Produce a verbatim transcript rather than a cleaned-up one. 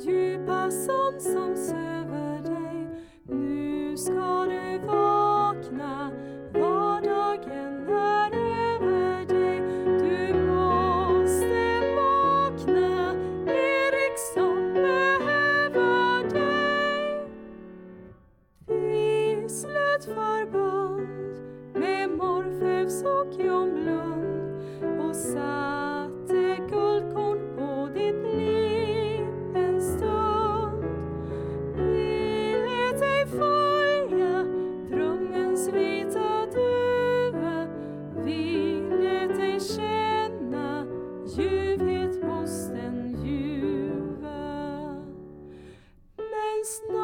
djupa sån som söver dig. Nu ska du vakna, vardagen är över dig. Du måste vakna, Eriksson behöver dig. Vi slöt förbund med Morfeus och John Blund och satte guldkorn på ditt liv en stund. Vi lät dig följa drömmens vita duva. Vi lät dig känna ljuvhet hos den ljuva. Men